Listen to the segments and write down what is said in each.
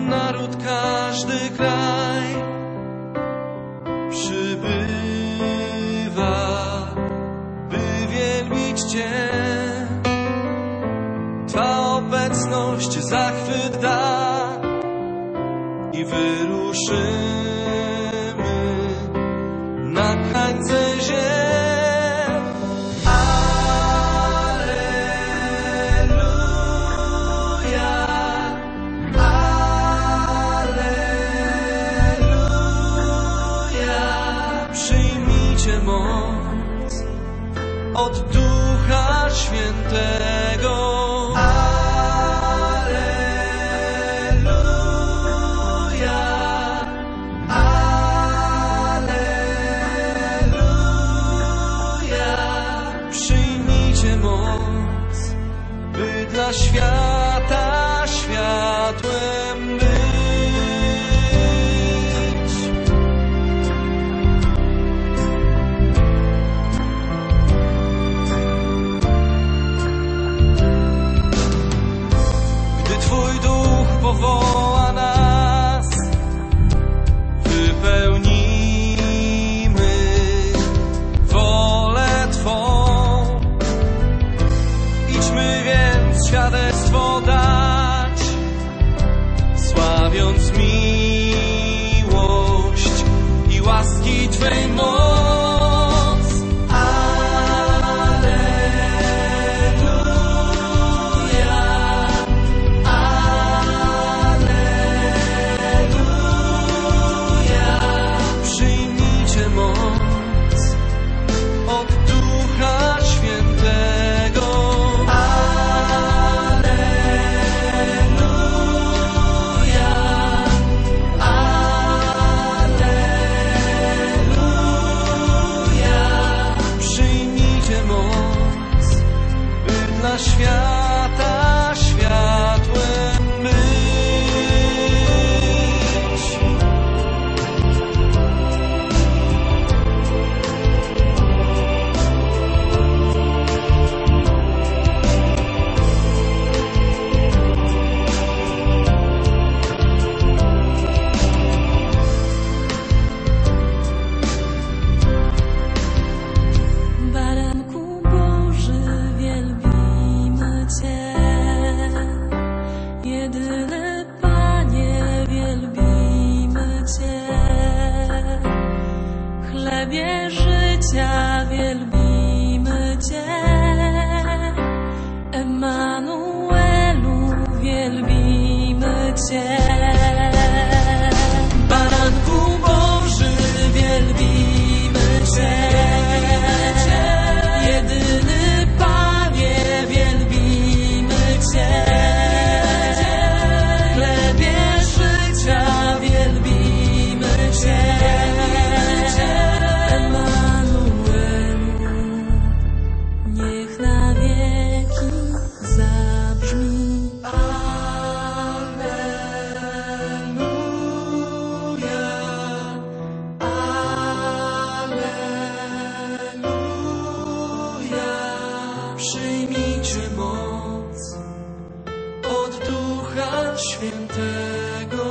naród, każdy kraj przybywa, by wielbić Cię. Twa obecność zachwyt da i wyruszymy na krańce ziem. Od Ducha Świętego. Alleluja, alleluja. Przyjmijcie moc, by dla świata światłem być. Powoła nas, wypełnimy wolę Twą. Idźmy więc świadectwo dać, sławiąc miłość i łaski Twej moc. Świata światłem być. Baranku Boży, wielbimy Cię. Jedyny Panie, wielbimy Cię. Chlebie życia, wielbimy Cię. Emanuelu, wielbimy Cię. Baranku Boży, wielbimy Cię. Jedyny Panie, wielbimy Cię. Chlebie życia, wielbimy Cię. Emanuelu, niech na wieki zabrzmi. Przyjmijcie moc od Ducha Świętego.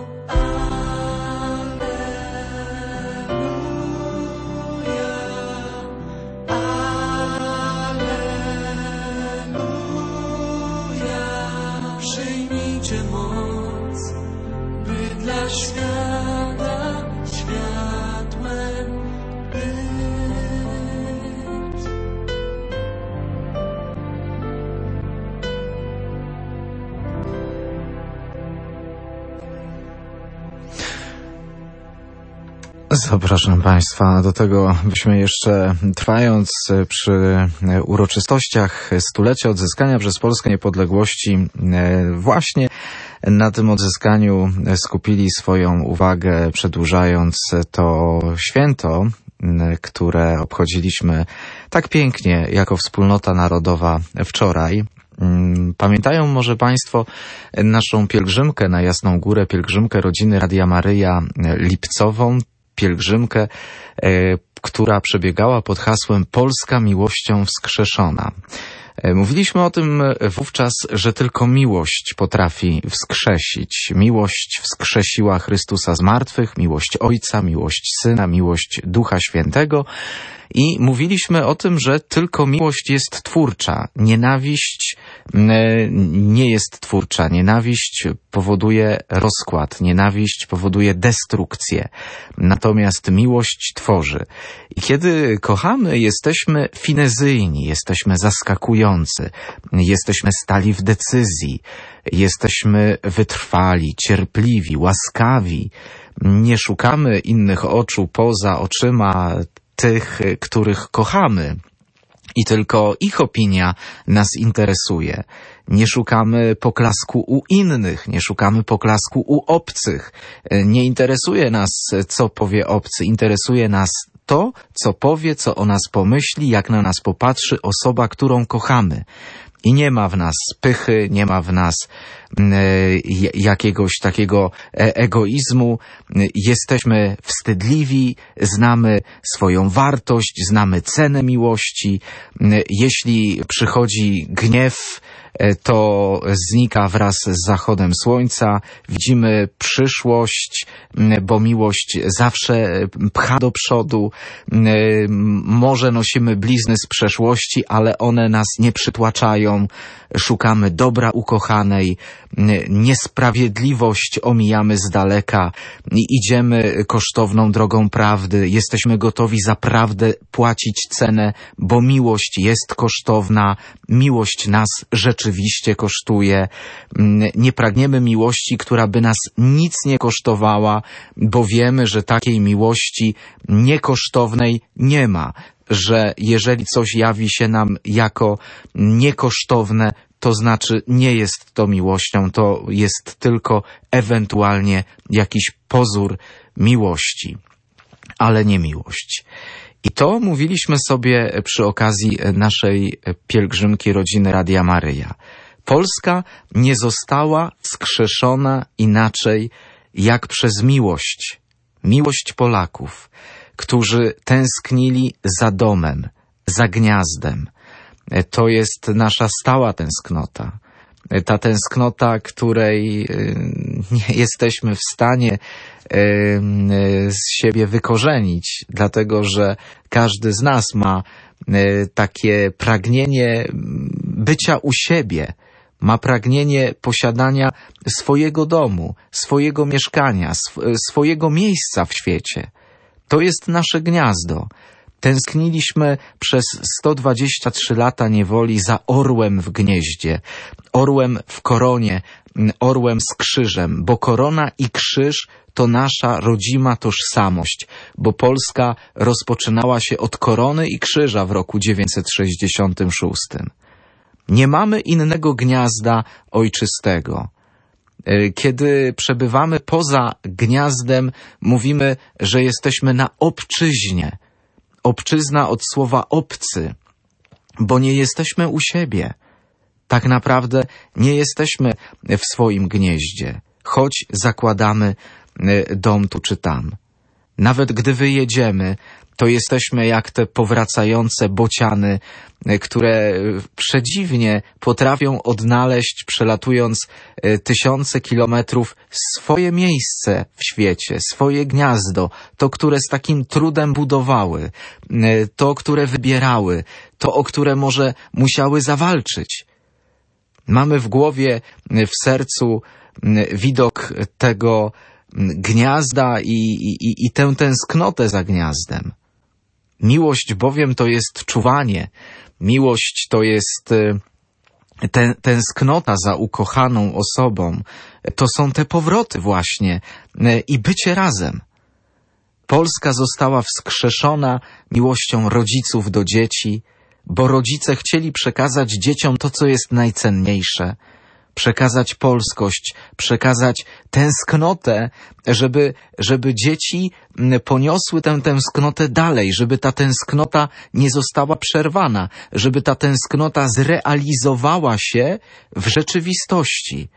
Alleluja, alleluja. Przyjmijcie moc, by dla świata światłem być. Zapraszam Państwa do tego, byśmy jeszcze trwając przy uroczystościach stulecia odzyskania przez Polskę niepodległości, właśnie na tym odzyskaniu skupili swoją uwagę, przedłużając to święto, które obchodziliśmy tak pięknie jako wspólnota narodowa wczoraj. Pamiętają może Państwo naszą pielgrzymkę na Jasną Górę, pielgrzymkę rodziny Radia Maryja lipcową, pielgrzymkę, która przebiegała pod hasłem Polska miłością wskrzeszona. Mówiliśmy o tym wówczas, że tylko miłość potrafi wskrzesić. Miłość wskrzesiła Chrystusa z martwych, miłość Ojca, miłość Syna, miłość Ducha Świętego. I mówiliśmy o tym, że tylko miłość jest twórcza. Nienawiść nie jest twórcza. Nienawiść powoduje rozkład. Nienawiść powoduje destrukcję. Natomiast miłość tworzy. I kiedy kochamy, jesteśmy finezyjni, jesteśmy zaskakujący, jesteśmy stali w decyzji, jesteśmy wytrwali, cierpliwi, łaskawi. Nie szukamy innych oczu poza oczyma tych, których kochamy i tylko ich opinia nas interesuje. Nie szukamy poklasku u innych, nie szukamy poklasku u obcych. Nie interesuje nas, co powie obcy, interesuje nas to, co powie, co o nas pomyśli, jak na nas popatrzy osoba, którą kochamy. I nie ma w nas pychy, nie ma w nas jakiegoś takiego egoizmu. Jesteśmy wstydliwi, znamy swoją wartość, znamy cenę miłości. Jeśli przychodzi gniew, to znika wraz z zachodem słońca. Widzimy przyszłość, bo miłość zawsze pcha do przodu. Może nosimy blizny z przeszłości, ale one nas nie przytłaczają. Szukamy dobra ukochanej. Niesprawiedliwość omijamy z daleka i idziemy kosztowną drogą prawdy. Jesteśmy gotowi za prawdę płacić cenę, bo miłość jest kosztowna. Miłość nas rzeczywiście kosztuje. Nie pragniemy miłości, która by nas nic nie kosztowała, bo wiemy, że takiej miłości niekosztownej nie ma. Że jeżeli coś jawi się nam jako niekosztowne, to znaczy nie jest to miłością, to jest tylko ewentualnie jakiś pozór miłości, ale nie miłość. I to mówiliśmy sobie przy okazji naszej pielgrzymki rodziny Radia Maryja. Polska nie została wskrzeszona inaczej jak przez miłość. Miłość Polaków, którzy tęsknili za domem, za gniazdem. To jest nasza stała tęsknota. Ta tęsknota, której nie jesteśmy w stanie z siebie wykorzenić, dlatego że każdy z nas ma takie pragnienie bycia u siebie, ma pragnienie posiadania swojego domu, swojego mieszkania, swojego miejsca w świecie. To jest nasze gniazdo. Tęskniliśmy przez 123 lata niewoli za orłem w gnieździe, orłem w koronie, orłem z krzyżem, bo korona i krzyż to nasza rodzima tożsamość, bo Polska rozpoczynała się od korony i krzyża w roku 966. Nie mamy innego gniazda ojczystego. Kiedy przebywamy poza gniazdem, mówimy, że jesteśmy na obczyźnie. Obczyzna od słowa obcy, bo nie jesteśmy u siebie. Tak naprawdę nie jesteśmy w swoim gnieździe, choć zakładamy dom tu czy tam. Nawet gdy wyjedziemy, to jesteśmy jak te powracające bociany, które przedziwnie potrafią odnaleźć, przelatując tysiące kilometrów, swoje miejsce w świecie, swoje gniazdo, to, które z takim trudem budowały, to, które wybierały, to, o które może musiały zawalczyć. Mamy w głowie, w sercu widok tego gniazda i tę tęsknotę za gniazdem. Miłość bowiem to jest czuwanie. Miłość to jest tęsknota za ukochaną osobą. To są te powroty właśnie i bycie razem. Polska została wskrzeszona miłością rodziców do dzieci, bo rodzice chcieli przekazać dzieciom to, co jest najcenniejsze. Przekazać polskość, przekazać tęsknotę, żeby dzieci poniosły tę tęsknotę dalej, żeby ta tęsknota nie została przerwana, żeby ta tęsknota zrealizowała się w rzeczywistości.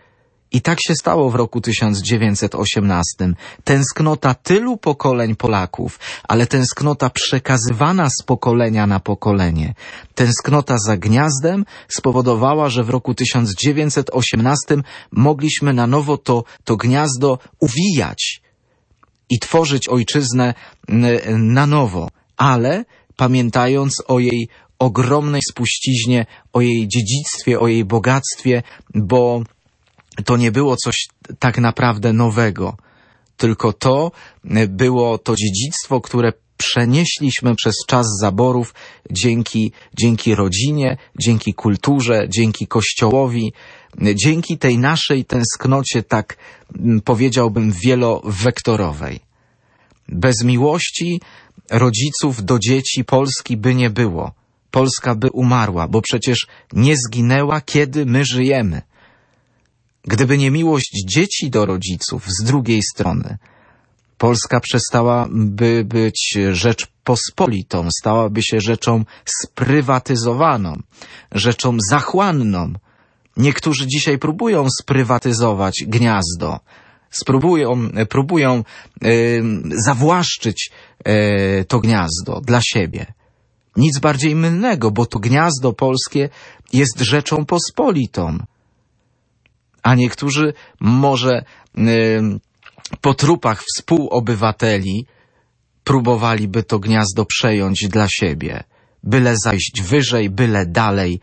I tak się stało w roku 1918. Tęsknota tylu pokoleń Polaków, ale tęsknota przekazywana z pokolenia na pokolenie. Tęsknota za gniazdem spowodowała, że w roku 1918 mogliśmy na nowo to gniazdo uwijać i tworzyć ojczyznę na nowo, ale pamiętając o jej ogromnej spuściźnie, o jej dziedzictwie, o jej bogactwie, bo to nie było coś tak naprawdę nowego, tylko to było to dziedzictwo, które przenieśliśmy przez czas zaborów dzięki rodzinie, dzięki kulturze, dzięki Kościołowi, dzięki tej naszej tęsknocie, tak powiedziałbym, wielowektorowej. Bez miłości rodziców do dzieci Polski by nie było. Polska by umarła, bo przecież nie zginęła, kiedy my żyjemy. Gdyby nie miłość dzieci do rodziców z drugiej strony, Polska przestałaby być Rzeczpospolitą, stałaby się rzeczą sprywatyzowaną, rzeczą zachłanną. Niektórzy dzisiaj próbują sprywatyzować gniazdo, próbują zawłaszczyć to gniazdo dla siebie. Nic bardziej mylnego, bo to gniazdo polskie jest rzeczą pospolitą. A niektórzy może po trupach współobywateli próbowaliby to gniazdo przejąć dla siebie. Byle zajść wyżej, byle dalej.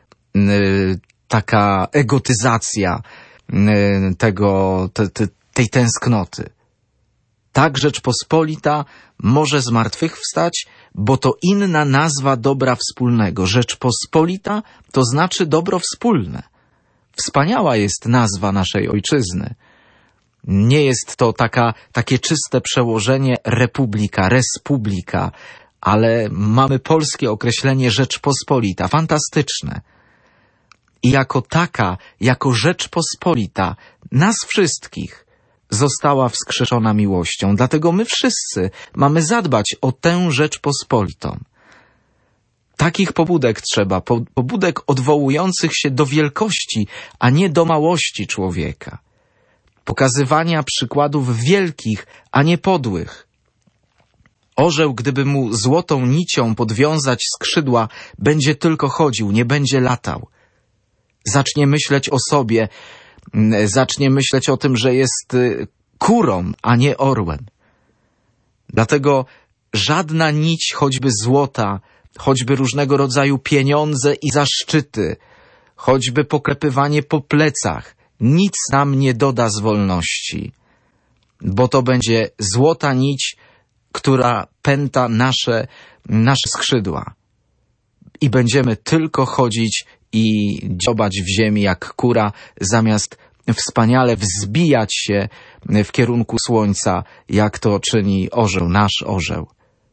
Taka egotyzacja tej tęsknoty. Tak Rzeczpospolita może zmartwychwstać, bo to inna nazwa dobra wspólnego. Rzeczpospolita to znaczy dobro wspólne. Wspaniała jest nazwa naszej ojczyzny. Nie jest to takie czyste przełożenie republika, respublika, ale mamy polskie określenie Rzeczpospolita. Fantastyczne. I jako Rzeczpospolita, nas wszystkich, została wskrzeszona miłością. Dlatego my wszyscy mamy zadbać o tę Rzeczpospolitą. Takich pobudek trzeba, pobudek odwołujących się do wielkości, a nie do małości człowieka. Pokazywania przykładów wielkich, a nie podłych. Orzeł, gdyby mu złotą nicią podwiązać skrzydła, będzie tylko chodził, nie będzie latał. Zacznie myśleć o sobie, zacznie myśleć o tym, że jest kurą, a nie orłem. Dlatego żadna nić, choćby złota, choćby różnego rodzaju pieniądze i zaszczyty, choćby poklepywanie po plecach, nic nam nie doda z wolności, bo to będzie złota nić, która pęta nasze skrzydła. I będziemy tylko chodzić i dziobać w ziemi jak kura, zamiast wspaniale wzbijać się w kierunku słońca, jak to czyni orzeł, nasz orzeł.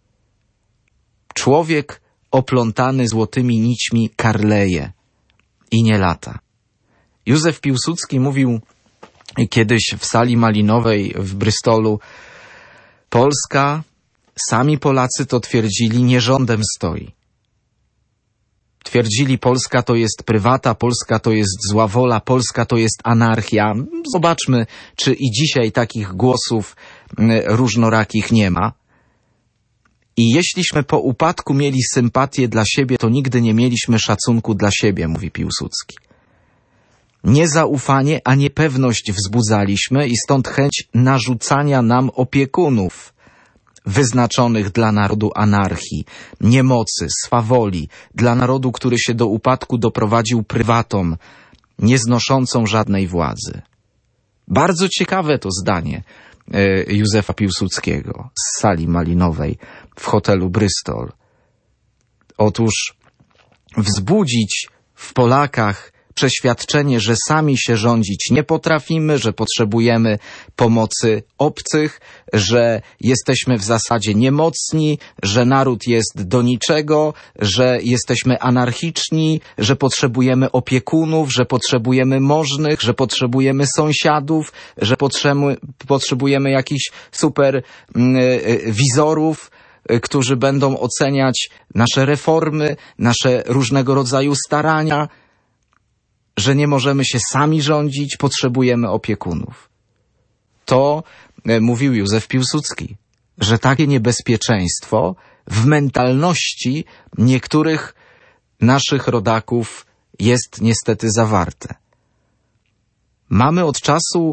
Człowiek oplątany złotymi nićmi karleje i nie lata. Józef Piłsudski mówił kiedyś w sali malinowej w Bristolu: Polska, sami Polacy to twierdzili, nie rządem stoi. Twierdzili, Polska to jest prywata, Polska to jest zła wola, Polska to jest anarchia. Zobaczmy, czy i dzisiaj takich głosów różnorakich nie ma. I jeśliśmy po upadku mieli sympatię dla siebie, to nigdy nie mieliśmy szacunku dla siebie, mówi Piłsudski. Niezaufanie, a niepewność wzbudzaliśmy i stąd chęć narzucania nam opiekunów wyznaczonych dla narodu anarchii, niemocy, swawoli, dla narodu, który się do upadku doprowadził prywatą, nieznoszącą żadnej władzy. Bardzo ciekawe to zdanie Józefa Piłsudskiego z sali malinowej w hotelu Bristol. Otóż wzbudzić w Polakach przeświadczenie, że sami się rządzić nie potrafimy, że potrzebujemy pomocy obcych, że jesteśmy w zasadzie niemocni, że naród jest do niczego, że jesteśmy anarchiczni, że potrzebujemy opiekunów, że potrzebujemy możnych, że potrzebujemy sąsiadów, że potrzebujemy jakichś superwizorów, którzy będą oceniać nasze reformy, nasze różnego rodzaju starania, że nie możemy się sami rządzić, potrzebujemy opiekunów. To mówił Józef Piłsudski, że takie niebezpieczeństwo w mentalności niektórych naszych rodaków jest niestety zawarte. Mamy od czasu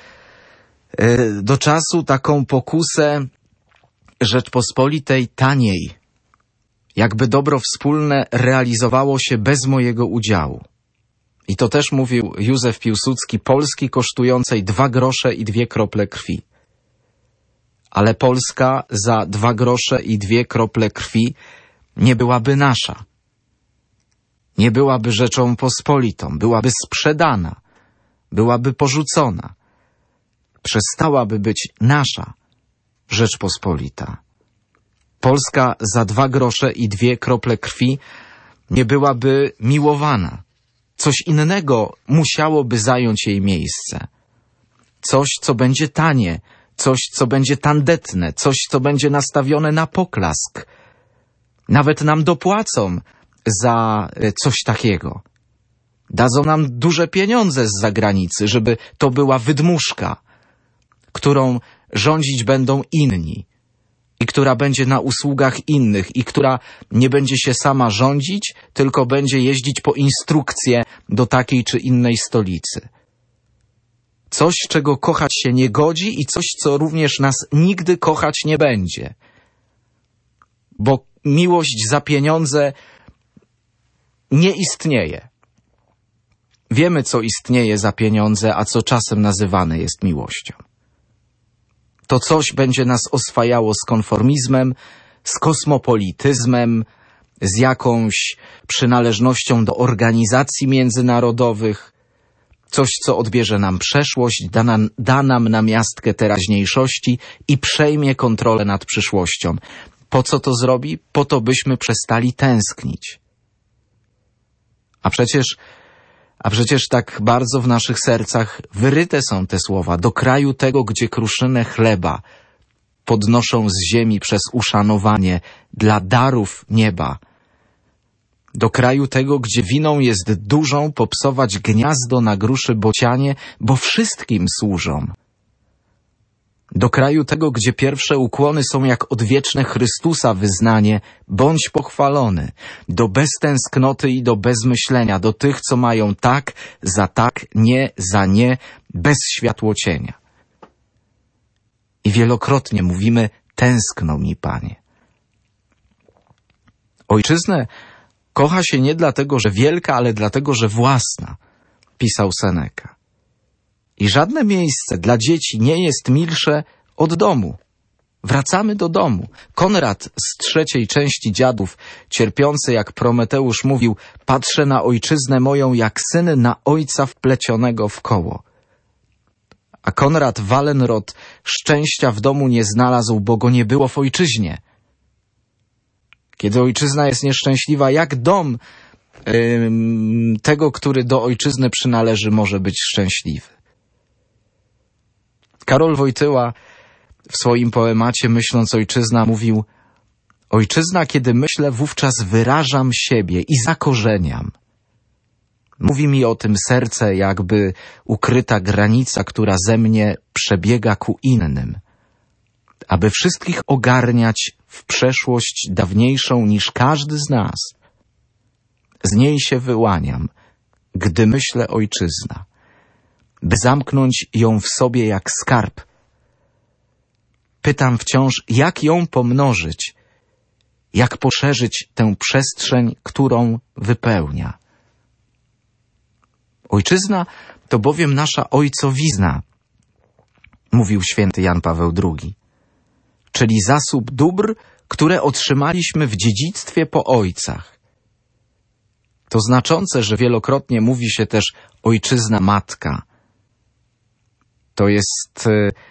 do czasu taką pokusę Rzeczpospolitej taniej, jakby dobro wspólne realizowało się bez mojego udziału. I to też mówił Józef Piłsudski, Polski kosztującej 2 grosze i 2 krople krwi. Ale Polska za 2 grosze i 2 krople krwi nie byłaby nasza. Nie byłaby rzeczą pospolitą, byłaby sprzedana, byłaby porzucona. Przestałaby być nasza Rzeczpospolita. Polska za 2 grosze i 2 krople krwi nie byłaby miłowana. Coś innego musiałoby zająć jej miejsce. Coś, co będzie tanie, coś, co będzie tandetne, coś, co będzie nastawione na poklask. Nawet nam dopłacą za coś takiego. Dadzą nam duże pieniądze z zagranicy, żeby to była wydmuszka, którą rządzić będą inni i która będzie na usługach innych i która nie będzie się sama rządzić, tylko będzie jeździć po instrukcje do takiej czy innej stolicy. Coś, czego kochać się nie godzi i coś, co również nas nigdy kochać nie będzie. Bo miłość za pieniądze nie istnieje. Wiemy, co istnieje za pieniądze, a co czasem nazywane jest miłością. To coś będzie nas oswajało z konformizmem, z kosmopolityzmem, z jakąś przynależnością do organizacji międzynarodowych, coś, co odbierze nam przeszłość, da nam namiastkę teraźniejszości i przejmie kontrolę nad przyszłością. Po co to zrobi? Po to, byśmy przestali tęsknić. A przecież tak bardzo w naszych sercach wyryte są te słowa. Do kraju tego, gdzie kruszynę chleba podnoszą z ziemi przez uszanowanie dla darów nieba. Do kraju tego, gdzie winą jest dużą popsować gniazdo na gruszy bocianie, bo wszystkim służą. Do kraju tego, gdzie pierwsze ukłony są jak odwieczne Chrystusa wyznanie, bądź pochwalony, do beztęsknoty i do bezmyślenia, do tych, co mają tak, za tak, nie, za nie, bez światłocienia. I wielokrotnie mówimy, tęskno mi, Panie. Ojczyznę kocha się nie dlatego, że wielka, ale dlatego, że własna, pisał Seneca. I żadne miejsce dla dzieci nie jest milsze od domu. Wracamy do domu. Konrad z 3. części Dziadów, cierpiący jak Prometeusz, mówił: patrzę na ojczyznę moją jak syn na ojca wplecionego w koło. A Konrad Wallenrod szczęścia w domu nie znalazł, bo go nie było w ojczyźnie. Kiedy ojczyzna jest nieszczęśliwa, jak dom tego, który do ojczyzny przynależy, może być szczęśliwy? Karol Wojtyła w swoim poemacie Myśląc ojczyzna mówił: ojczyzna, kiedy myślę, wówczas wyrażam siebie i zakorzeniam. Mówi mi o tym serce, jakby ukryta granica, która ze mnie przebiega ku innym, aby wszystkich ogarniać w przeszłość dawniejszą niż każdy z nas. Z niej się wyłaniam, gdy myślę ojczyzna, by zamknąć ją w sobie jak skarb. Pytam wciąż, jak ją pomnożyć, jak poszerzyć tę przestrzeń, którą wypełnia. Ojczyzna to bowiem nasza ojcowizna, mówił święty Jan Paweł II, czyli zasób dóbr, które otrzymaliśmy w dziedzictwie po ojcach. To znaczące, że wielokrotnie mówi się też ojczyzna matka. To jest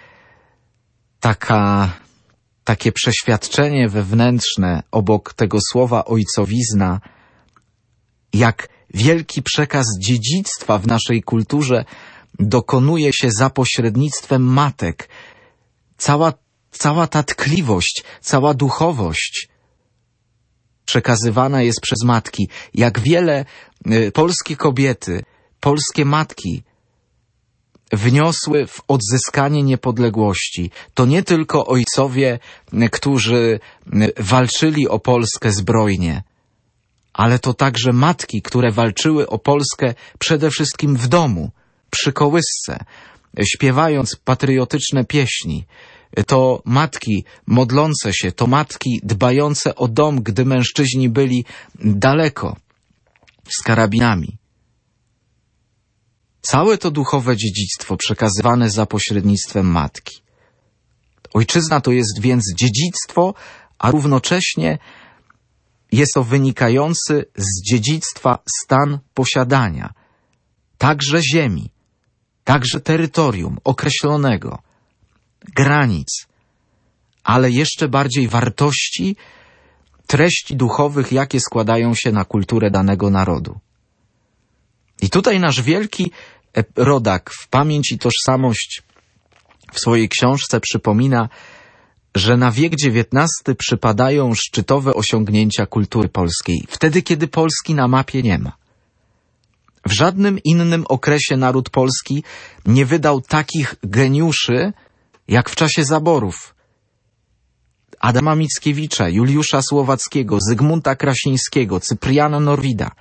takie przeświadczenie wewnętrzne obok tego słowa ojcowizna, jak wielki przekaz dziedzictwa w naszej kulturze dokonuje się za pośrednictwem matek. Cała ta tkliwość, cała duchowość przekazywana jest przez matki. Jak wiele polskie kobiety polskie matki wniosły w odzyskanie niepodległości, to nie tylko ojcowie, którzy walczyli o Polskę zbrojnie, ale to także matki, które walczyły o Polskę przede wszystkim w domu, przy kołysce, śpiewając patriotyczne pieśni. To matki modlące się, to matki dbające o dom, gdy mężczyźni byli daleko z karabinami. Całe to duchowe dziedzictwo przekazywane za pośrednictwem matki. Ojczyzna to jest więc dziedzictwo, a równocześnie jest to wynikający z dziedzictwa stan posiadania, także ziemi, także terytorium określonego, granic, ale jeszcze bardziej wartości, treści duchowych, jakie składają się na kulturę danego narodu. I tutaj nasz wielki rodak w Pamięć i tożsamość w swojej książce przypomina, że na wiek XIX przypadają szczytowe osiągnięcia kultury polskiej, wtedy kiedy Polski na mapie nie ma. W żadnym innym okresie naród polski nie wydał takich geniuszy, jak w czasie zaborów. Adama Mickiewicza, Juliusza Słowackiego, Zygmunta Krasińskiego, Cypriana Norwida.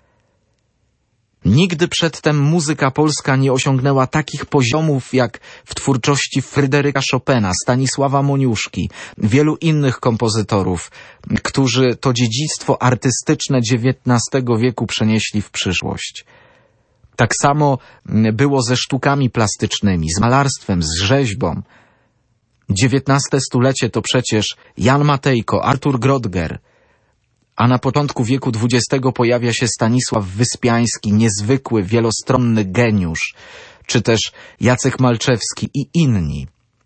Nigdy przedtem muzyka polska nie osiągnęła takich poziomów jak w twórczości Fryderyka Chopina, Stanisława Moniuszki, wielu innych kompozytorów, którzy to dziedzictwo artystyczne XIX wieku przenieśli w przyszłość. Tak samo było ze sztukami plastycznymi, z malarstwem, z rzeźbą. XIX stulecie to przecież Jan Matejko, Artur Grodger, a na początku wieku XX pojawia się Stanisław Wyspiański, niezwykły, wielostronny geniusz, czy też Jacek Malczewski i inni.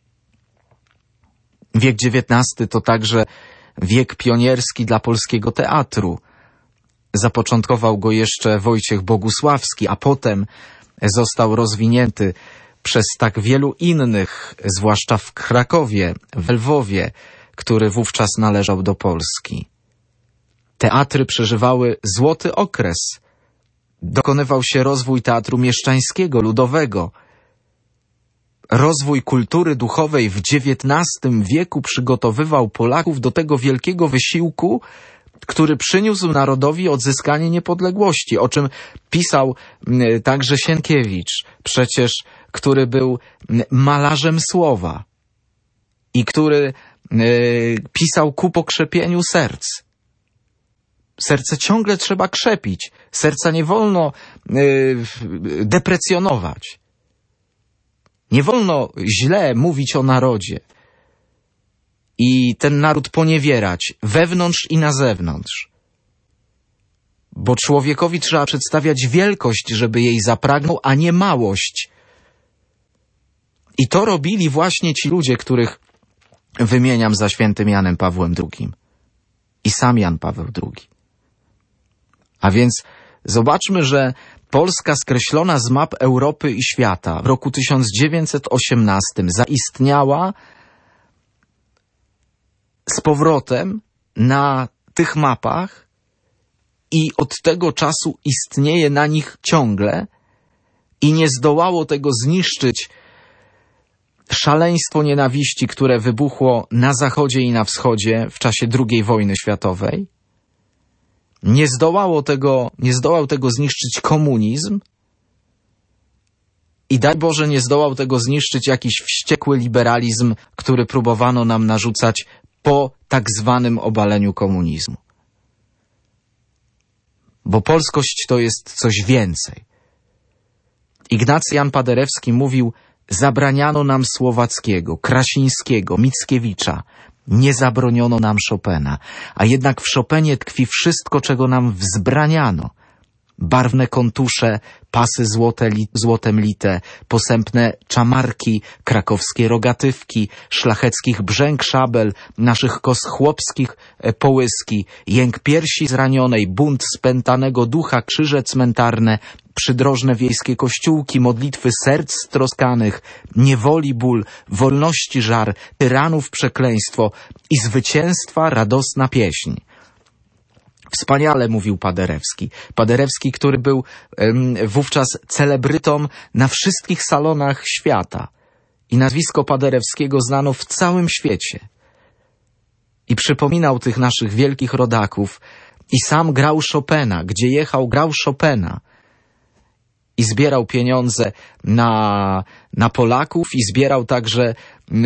Wiek XIX to także wiek pionierski dla polskiego teatru. Zapoczątkował go jeszcze Wojciech Bogusławski, a potem został rozwinięty przez tak wielu innych, zwłaszcza w Krakowie, w Lwowie, który wówczas należał do Polski. Teatry przeżywały złoty okres. Dokonywał się rozwój teatru mieszczańskiego, ludowego. Rozwój kultury duchowej w XIX wieku przygotowywał Polaków do tego wielkiego wysiłku, który przyniósł narodowi odzyskanie niepodległości, o czym pisał także Sienkiewicz, przecież, który był malarzem słowa i który pisał ku pokrzepieniu serc. Serce ciągle trzeba krzepić. Serca nie wolno deprecjonować. Nie wolno źle mówić o narodzie. I ten naród poniewierać wewnątrz i na zewnątrz. Bo człowiekowi trzeba przedstawiać wielkość, żeby jej zapragnął, a nie małość. I to robili właśnie ci ludzie, których wymieniam za świętym Janem Pawłem II. I sam Jan Paweł II. A więc zobaczmy, że Polska skreślona z map Europy i świata w roku 1918 zaistniała z powrotem na tych mapach i od tego czasu istnieje na nich ciągle i nie zdołało tego zniszczyć szaleństwo nienawiści, które wybuchło na zachodzie i na wschodzie w czasie II wojny światowej. Nie zdołał tego zniszczyć komunizm i daj Boże nie zdołał tego zniszczyć jakiś wściekły liberalizm, który próbowano nam narzucać po tak zwanym obaleniu komunizmu. Bo polskość to jest coś więcej. Ignacy Jan Paderewski mówił: zabraniano nam Słowackiego, Krasińskiego, Mickiewicza, nie zabroniono nam Chopina, a jednak w Chopinie tkwi wszystko, czego nam wzbraniano. Barwne kontusze, pasy złotem lite, posępne czamarki, krakowskie rogatywki, szlacheckich brzęk szabel, naszych kos chłopskich połyski, jęk piersi zranionej, bunt spętanego ducha, krzyże cmentarne, przydrożne wiejskie kościółki, modlitwy serc stroskanych, niewoli ból, wolności żar, tyranów przekleństwo i zwycięstwa radosna pieśń. Wspaniale mówił Paderewski. Paderewski, który był wówczas celebrytą na wszystkich salonach świata. I nazwisko Paderewskiego znano w całym świecie. I przypominał tych naszych wielkich rodaków. I sam grał Chopina. Gdzie jechał, grał Chopina. I zbierał pieniądze na Polaków i zbierał także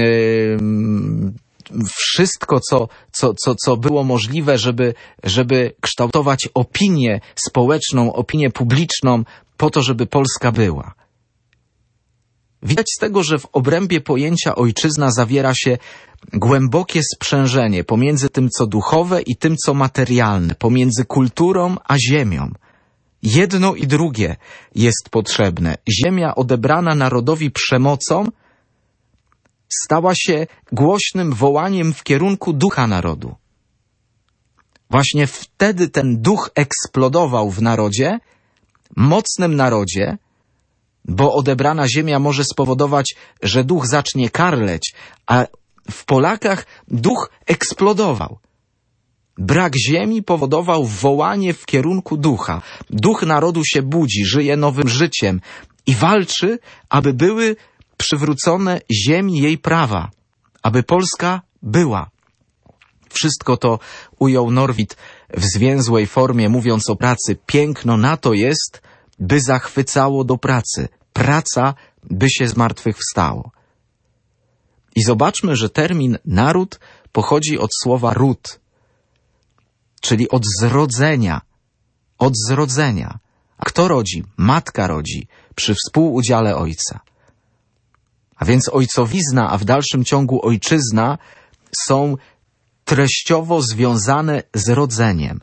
wszystko, co było możliwe, żeby kształtować opinię społeczną, opinię publiczną po to, żeby Polska była. Widać z tego, że w obrębie pojęcia ojczyzna zawiera się głębokie sprzężenie pomiędzy tym, co duchowe i tym, co materialne, pomiędzy kulturą a ziemią. Jedno i drugie jest potrzebne. Ziemia odebrana narodowi przemocą stała się głośnym wołaniem w kierunku ducha narodu. Właśnie wtedy ten duch eksplodował w narodzie, mocnym narodzie, bo odebrana ziemia może spowodować, że duch zacznie karleć, a w Polakach duch eksplodował. Brak ziemi powodował wołanie w kierunku ducha. Duch narodu się budzi, żyje nowym życiem i walczy, aby były przywrócone ziemi jej prawa, aby Polska była. Wszystko to ujął Norwid w zwięzłej formie, mówiąc o pracy. Piękno na to jest, by zachwycało do pracy. Praca, by się zmartwychwstało. I zobaczmy, że termin naród pochodzi od słowa ród, czyli od zrodzenia. Od zrodzenia. A kto rodzi? Matka rodzi przy współudziale ojca. A więc ojcowizna, a w dalszym ciągu ojczyzna są treściowo związane z rodzeniem.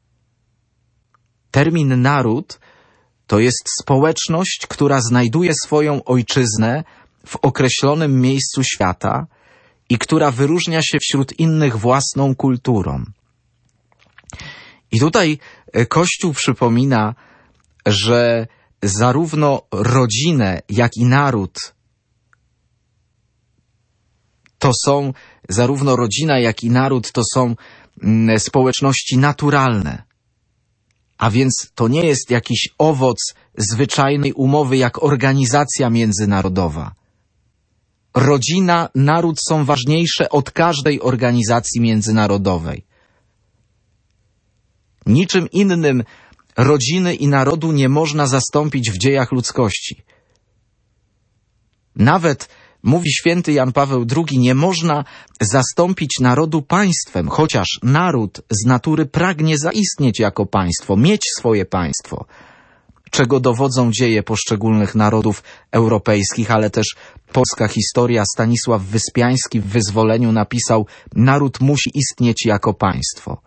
Termin naród to jest społeczność, która znajduje swoją ojczyznę w określonym miejscu świata i która wyróżnia się wśród innych własną kulturą. I tutaj Kościół przypomina, że zarówno rodzinę, jak i naród to są społeczności naturalne. A więc to nie jest jakiś owoc zwyczajnej umowy jak organizacja międzynarodowa. Rodzina, naród są ważniejsze od każdej organizacji międzynarodowej. Niczym innym rodziny i narodu nie można zastąpić w dziejach ludzkości. Nawet, mówi święty Jan Paweł II, nie można zastąpić narodu państwem, chociaż naród z natury pragnie zaistnieć jako państwo, mieć swoje państwo, czego dowodzą dzieje poszczególnych narodów europejskich, ale też polska historia. Stanisław Wyspiański w Wyzwoleniu napisał: naród musi istnieć jako państwo.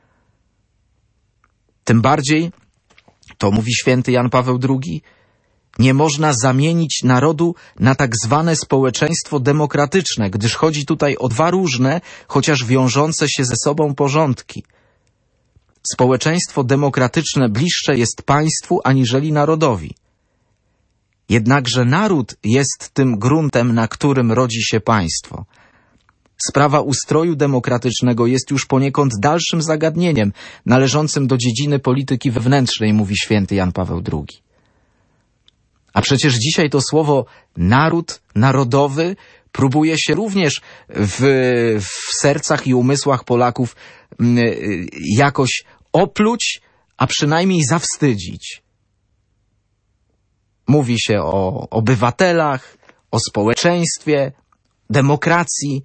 Tym bardziej, to mówi święty Jan Paweł II, nie można zamienić narodu na tak zwane społeczeństwo demokratyczne, gdyż chodzi tutaj o dwa różne, chociaż wiążące się ze sobą porządki. Społeczeństwo demokratyczne bliższe jest państwu aniżeli narodowi. Jednakże naród jest tym gruntem, na którym rodzi się państwo. Sprawa ustroju demokratycznego jest już poniekąd dalszym zagadnieniem, należącym do dziedziny polityki wewnętrznej, mówi święty Jan Paweł II. A przecież dzisiaj to słowo naród, narodowy próbuje się również w sercach i umysłach Polaków jakoś opluć, a przynajmniej zawstydzić. Mówi się o obywatelach, o społeczeństwie, demokracji,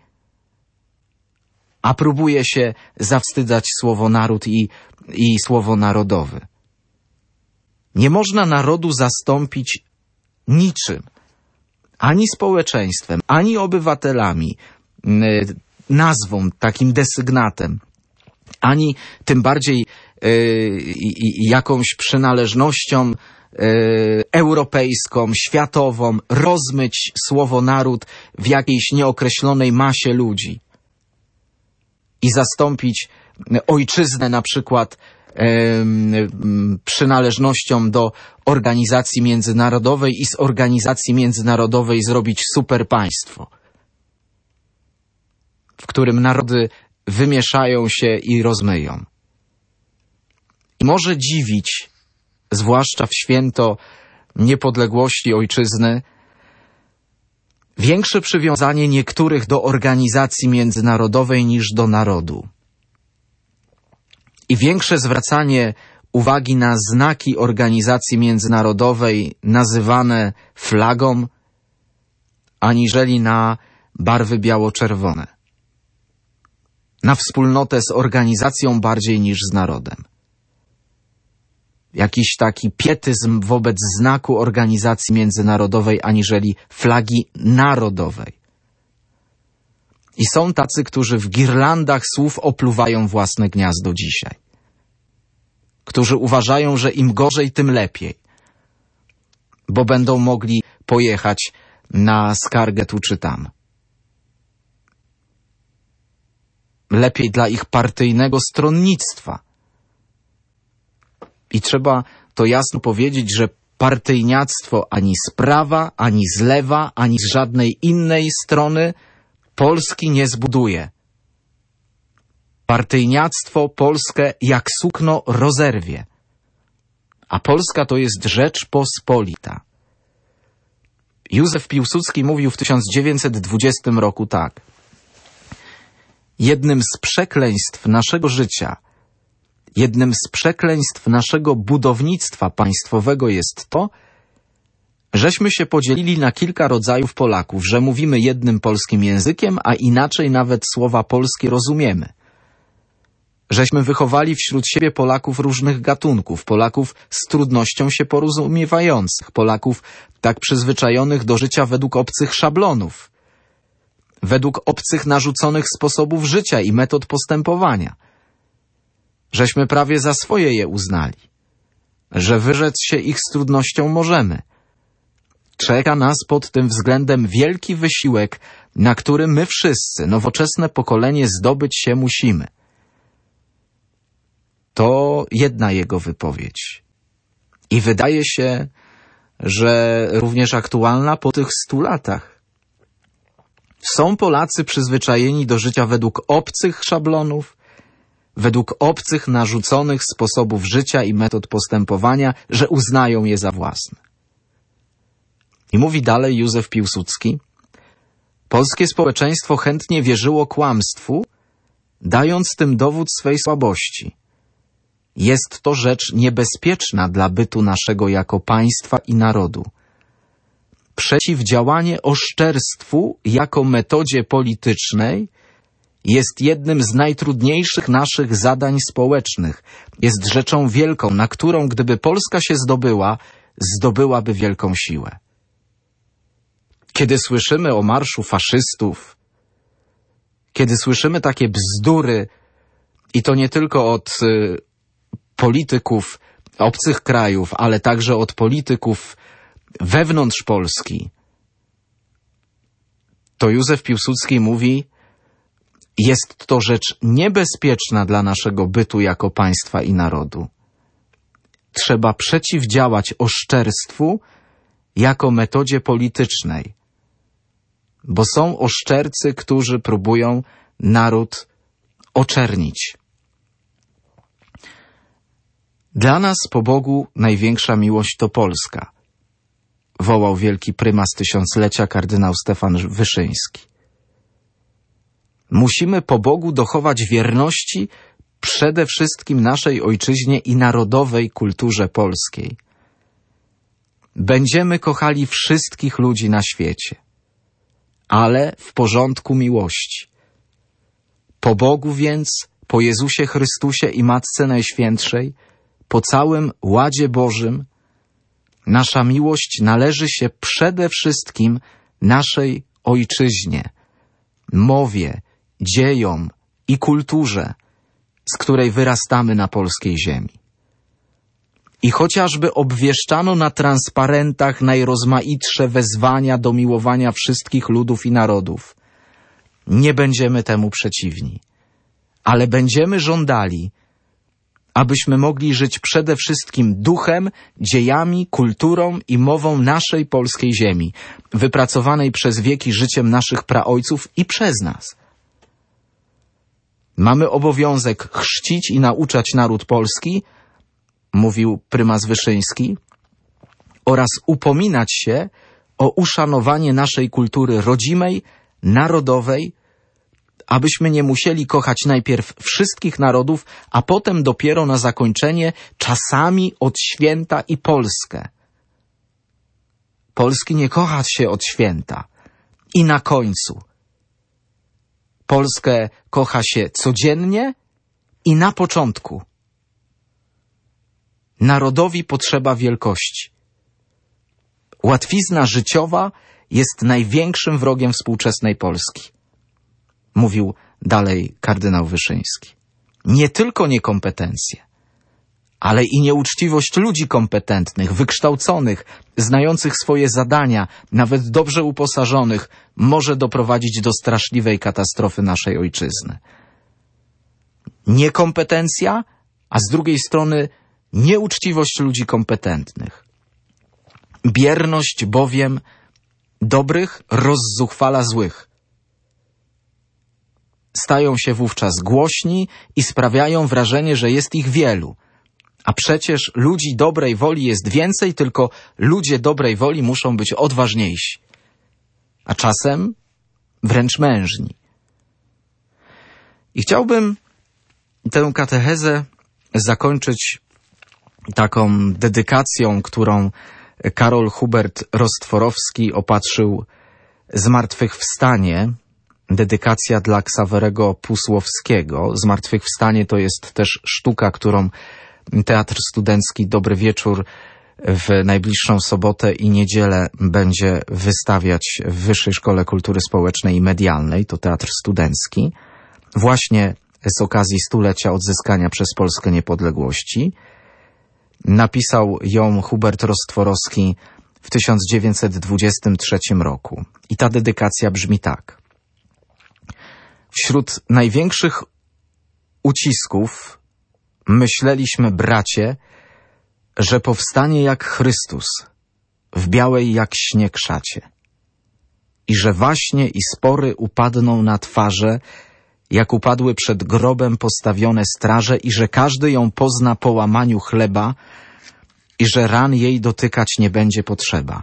a próbuje się zawstydzać słowo naród i słowo narodowy. Nie można narodu zastąpić niczym, ani społeczeństwem, ani obywatelami, nazwą, takim desygnatem, ani tym bardziej jakąś przynależnością europejską, światową, rozmyć słowo naród w jakiejś nieokreślonej masie ludzi i zastąpić ojczyznę na przykład przynależnością do organizacji międzynarodowej i z organizacji międzynarodowej zrobić superpaństwo, w którym narody wymieszają się i rozmyją. I może dziwić, zwłaszcza w święto niepodległości ojczyzny, większe przywiązanie niektórych do organizacji międzynarodowej niż do narodu. I większe zwracanie uwagi na znaki organizacji międzynarodowej nazywane flagą, aniżeli na barwy biało-czerwone. Na wspólnotę z organizacją bardziej niż z narodem. Jakiś taki pietyzm wobec znaku organizacji międzynarodowej aniżeli flagi narodowej. I są tacy, którzy w girlandach słów opluwają własne gniazdo dzisiaj. Którzy uważają, że im gorzej, tym lepiej. Bo będą mogli pojechać na skargę tu czy tam. Lepiej dla ich partyjnego stronnictwa. I trzeba to jasno powiedzieć, że partyjniactwo ani z prawa, ani z lewa, ani z żadnej innej strony Polski nie zbuduje. Partyjniactwo Polskę jak sukno rozerwie. A Polska to jest Rzeczpospolita. Józef Piłsudski mówił w 1920 roku tak. Jednym z przekleństw naszego życia, jednym z przekleństw naszego budownictwa państwowego jest to, żeśmy się podzielili na kilka rodzajów Polaków, że mówimy jednym polskim językiem, a inaczej nawet słowa polskie rozumiemy. Żeśmy wychowali wśród siebie Polaków różnych gatunków, Polaków z trudnością się porozumiewających, Polaków tak przyzwyczajonych do życia według obcych szablonów, według obcych narzuconych sposobów życia i metod postępowania. Żeśmy prawie za swoje je uznali, że wyrzec się ich z trudnością możemy. Czeka nas pod tym względem wielki wysiłek, na który my wszyscy, nowoczesne pokolenie, zdobyć się musimy. To jedna jego wypowiedź. I wydaje się, że również aktualna po tych 100 latach. Są Polacy przyzwyczajeni do życia według obcych szablonów, według obcych narzuconych sposobów życia i metod postępowania, że uznają je za własne. I mówi dalej Józef Piłsudski, polskie społeczeństwo chętnie wierzyło kłamstwu, dając tym dowód swej słabości. Jest to rzecz niebezpieczna dla bytu naszego jako państwa i narodu. Przeciwdziałanie oszczerstwu jako metodzie politycznej jest jednym z najtrudniejszych naszych zadań społecznych. Jest rzeczą wielką, na którą, gdyby Polska się zdobyłaby wielką siłę. Kiedy słyszymy o marszu faszystów, kiedy słyszymy takie bzdury, i to nie tylko od polityków obcych krajów, ale także od polityków wewnątrz Polski, to Józef Piłsudski mówi, jest to rzecz niebezpieczna dla naszego bytu jako państwa i narodu. Trzeba przeciwdziałać oszczerstwu jako metodzie politycznej, bo są oszczercy, którzy próbują naród oczernić. Dla nas po Bogu największa miłość to Polska, wołał wielki prymas tysiąclecia kardynał Stefan Wyszyński. Musimy po Bogu dochować wierności przede wszystkim naszej ojczyźnie i narodowej kulturze polskiej. Będziemy kochali wszystkich ludzi na świecie, ale w porządku miłości. Po Bogu więc, po Jezusie Chrystusie i Matce Najświętszej, po całym ładzie Bożym, nasza miłość należy się przede wszystkim naszej ojczyźnie, mowie, dziejom i kulturze, z której wyrastamy na polskiej ziemi. I chociażby obwieszczano na transparentach najrozmaitsze wezwania do miłowania wszystkich ludów i narodów, nie będziemy temu przeciwni, ale będziemy żądali, abyśmy mogli żyć przede wszystkim duchem, dziejami, kulturą i mową naszej polskiej ziemi, wypracowanej przez wieki życiem naszych praojców i przez nas. Mamy obowiązek chrzcić i nauczać naród polski, mówił prymas Wyszyński, oraz upominać się o uszanowanie naszej kultury rodzimej, narodowej, abyśmy nie musieli kochać najpierw wszystkich narodów, a potem dopiero na zakończenie czasami od święta i Polskę. Polski nie kocha się od święta i na końcu. Polskę kocha się codziennie i na początku. Narodowi potrzeba wielkości. Łatwizna życiowa jest największym wrogiem współczesnej Polski, mówił dalej kardynał Wyszyński. Nie tylko niekompetencje, ale i nieuczciwość ludzi kompetentnych, wykształconych, znających swoje zadania, nawet dobrze uposażonych, może doprowadzić do straszliwej katastrofy naszej ojczyzny. Niekompetencja, a z drugiej strony nieuczciwość ludzi kompetentnych. Bierność bowiem dobrych rozzuchwala złych. Stają się wówczas głośni i sprawiają wrażenie, że jest ich wielu. A przecież ludzi dobrej woli jest więcej, tylko ludzie dobrej woli muszą być odważniejsi. A czasem wręcz mężni. I chciałbym tę katechezę zakończyć taką dedykacją, którą Karol Hubert Rostworowski opatrzył Zmartwychwstanie. Dedykacja dla Ksawerego Pusłowskiego. Zmartwychwstanie to jest też sztuka, którą Teatr Studencki Dobry Wieczór w najbliższą sobotę i niedzielę będzie wystawiać w Wyższej Szkole Kultury Społecznej i Medialnej. To Teatr Studencki. Właśnie z okazji stulecia odzyskania przez Polskę niepodległości. Napisał ją Hubert Rostworowski w 1923 roku. I ta dedykacja brzmi tak. Wśród największych ucisków myśleliśmy, bracie, że powstanie jak Chrystus, w białej jak śnieg szacie i że waśnie i spory upadną na twarze, jak upadły przed grobem postawione straże i że każdy ją pozna po łamaniu chleba i że ran jej dotykać nie będzie potrzeba.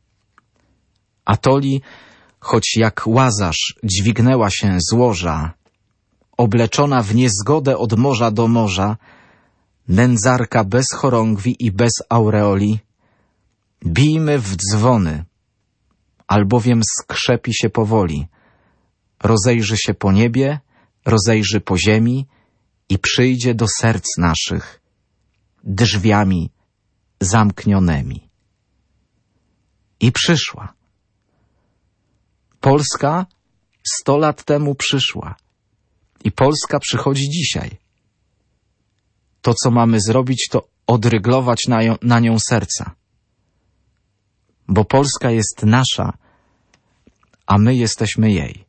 Atoli, choć jak Łazarz dźwignęła się z łoża, obleczona w niezgodę od morza do morza, nędzarka bez chorągwi i bez aureoli, bijmy w dzwony, albowiem skrzepi się powoli, rozejrzy się po niebie, rozejrzy po ziemi i przyjdzie do serc naszych drzwiami zamknionymi. I przyszła. Polska 100 lat temu przyszła. I Polska przychodzi dzisiaj. To, co mamy zrobić, to odryglować na nią serca. Bo Polska jest nasza, a my jesteśmy jej.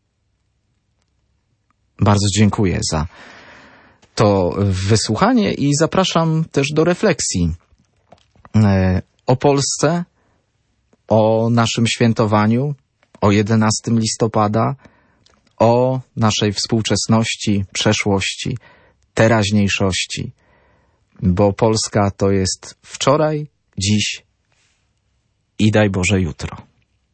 Bardzo dziękuję za to wysłuchanie i zapraszam też do refleksji o Polsce, o naszym świętowaniu, o 11 listopada, o naszej współczesności, przeszłości, teraźniejszości, bo Polska to jest wczoraj, dziś i daj Boże jutro.